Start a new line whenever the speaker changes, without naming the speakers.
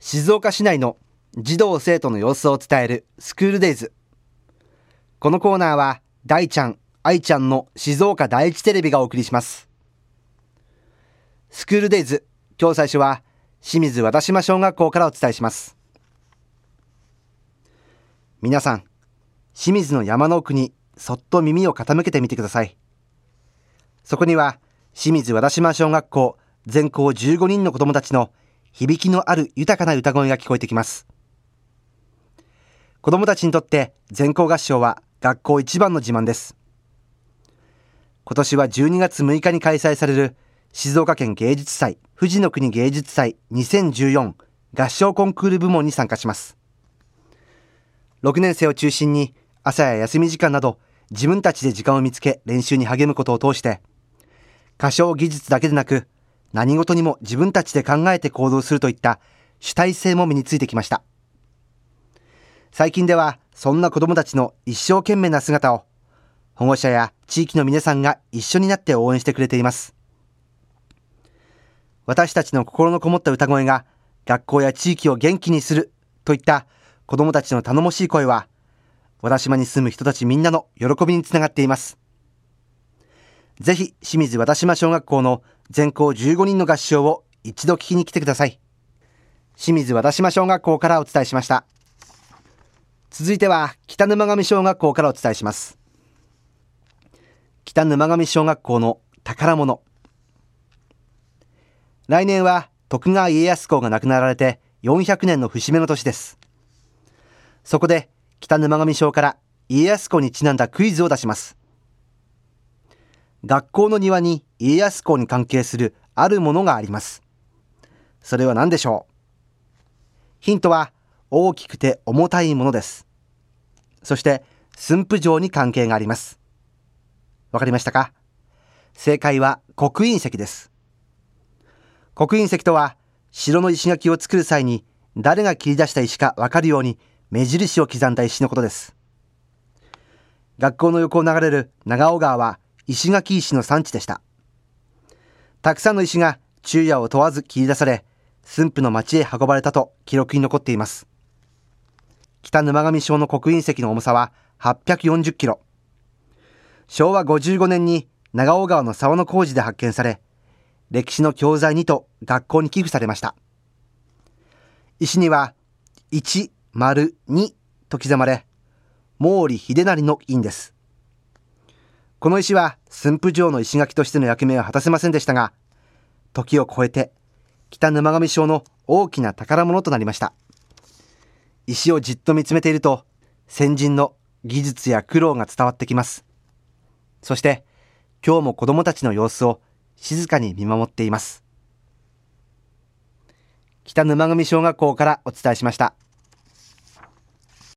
静岡市内の児童生徒の様子を伝えるスクールデイズ。このコーナーは大ちゃん、愛ちゃんの静岡第一テレビがお送りします。スクールデイズ、今日最初は清水和田島小学校からお伝えします。皆さん、清水の山の奥にそっと耳を傾けてみてください。そこには清水和田島小学校全校15人の子どもたちの響きのある豊かな歌声が聞こえてきます。子どもたちにとって全校合唱は学校一番の自慢です。今年は12月6日に開催される静岡県芸術祭富士の国芸術祭2014合唱コンクール部門に参加します。6年生を中心に朝や休み時間など自分たちで時間を見つけ練習に励むことを通して歌唱技術だけでなく何事にも自分たちで考えて行動するといった主体性も身についてきました。最近ではそんな子どもたちの一生懸命な姿を保護者や地域の皆さんが一緒になって応援してくれています。私たちの心のこもった歌声が学校や地域を元気にするといった子どもたちの頼もしい声は和田島に住む人たちみんなの喜びにつながっています。ぜひ清水和田島小学校の全校15人の合唱を一度聞きに来てください。清水和田島小学校からお伝えしました。続いては北沼上小学校からお伝えします。北沼上小学校の宝物。来年は徳川家康公が亡くなられて400年の節目の年です。そこで北沼上小から家康公にちなんだクイズを出します。学校の庭に家康公に関係するあるものがあります。それは何でしょう？ヒントは大きくて重たいものです。そして駿府城に関係があります。わかりましたか？正解は刻印石です。刻印石とは城の石垣を作る際に誰が切り出した石かわかるように目印を刻んだ石のことです。学校の横を流れる長尾川は石垣石の産地でした。たくさんの石が昼夜を問わず切り出され駿府の町へ運ばれたと記録に残っています。北沼上小の刻印石の重さは840キロ。昭和55年に長尾川の沢の工事で発見され歴史の教材にと学校に寄付されました。石には1、2と刻まれ毛利秀成の印です。この石は駿府城の石垣としての役目を果たせませんでしたが、時を超えて北沼上小の大きな宝物となりました。石をじっと見つめていると先人の技術や苦労が伝わってきます。そして今日も子どもたちの様子を静かに見守っています。北沼上小学校からお伝えしました。